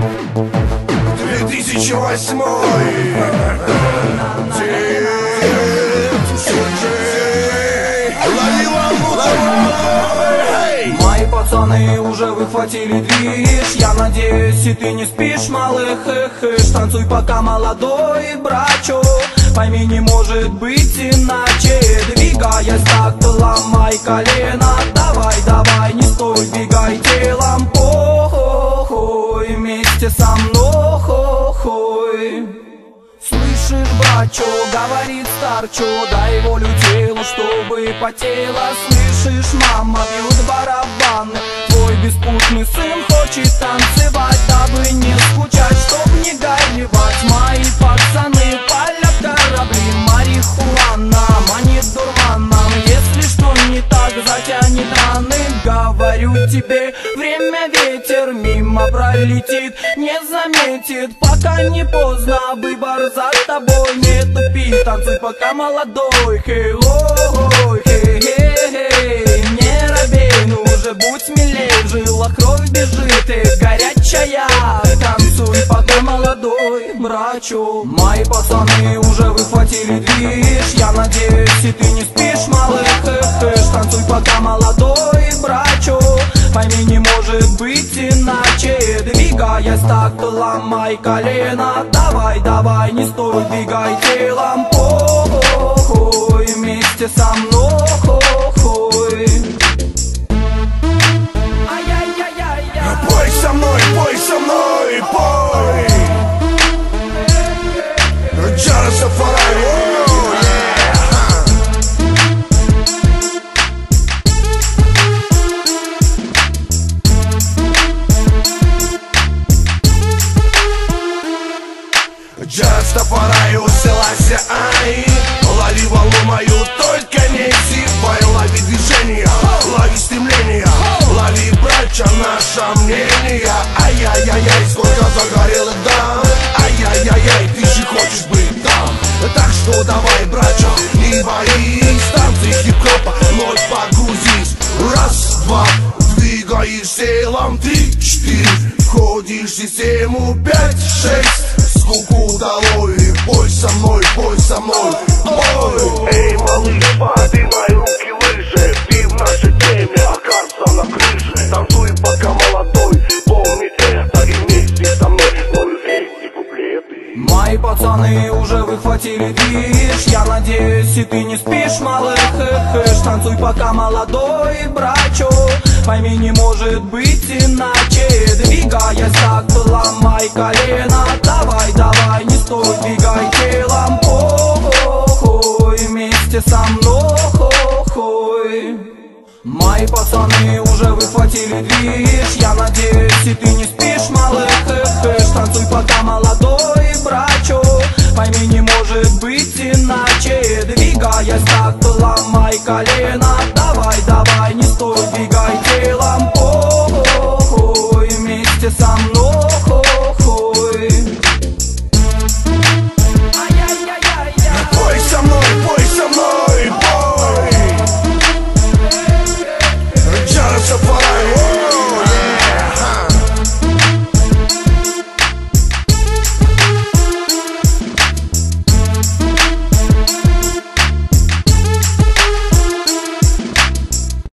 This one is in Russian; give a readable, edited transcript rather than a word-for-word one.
2008. Мои пацаны уже выхватили движ. Я надеюсь, и ты не спишь, малых, танцуй пока молодой, брачо. Пойми, не может быть иначе. Двигаясь так, ты ломай колено. Давай, давай, не стой, двигай телом. Похуй, вместе со мной. Слышишь, брачо, говорит старчо, дай волю телу, чтобы потело. Слышишь, мама, бьют барабаны. Твой беспутный сын хочет танцевать, дабы не скучать, чтоб не горевать. Мои пацаны палят корабли, марихуана манит дурманом. Если что не так, затянет раны. Говорю тебе, время ветер мимо пролетит, не заметит, пока не поздно, выбор за тобой. Не тупи, танцуй пока молодой. Хей-ой, хей-хей-хей, не робей, ну уже будь смелей. В жилах кровь бежит, горячая. Танцуй пока молодой, брачу. Мои пацаны уже выхватили движ. Я надеюсь, и ты не спишь, малых, танцуй пока молодой, брачу. Пойми, не может быть иначе. Двигаясь так, то ломай колено. Давай, давай, не стой, двигай телом. Похуй, вместе со мной. Пой со мной, пой со мной, пой. Джаро Сафарави. Джаз Тафарай, Селася, ай. Лови волну мою, только не зевай. Лови движение, лови стремление. Лови, брача, наше мнение. Ай-яй-яй-яй, сколько загорелых дам. Ай-яй-яй-яй, ты же хочешь быть там. Так что давай, брача, не боись. Танцы хип-хопа, вновь погрузись. Раз, два, двигаешь телом. 3, 4, входишь в систему. 5, 6, скуку долой. Пой со мной, пой со мной, пой. Эй, малыш, подымай руки выше. Ты в нашей теме, окажется на крыше. Танцуй пока молодой, помни это и вместе со мной. Пою эти куплеты. Мои пацаны уже выхватили движ. Я надеюсь, и ты не спишь, малых, танцуй пока молодой, брачо. Пойми, не может быть иначе. Двигаясь так, то ломай колено. Давай, давай, не стой, двигай телом. Похуй, вместе со мной. Мои пацаны уже выхватили движ. Я надеюсь, и ты не спишь, малых, танцуй пока молодой, брачо. Пойми, не может быть иначе. Двигаясь так, то ломай колено. Давай, давай, не стой, двигай телом. Похуй, вместе со мной. Пой со мной, пой со мной, пой. Джаро Сафарави.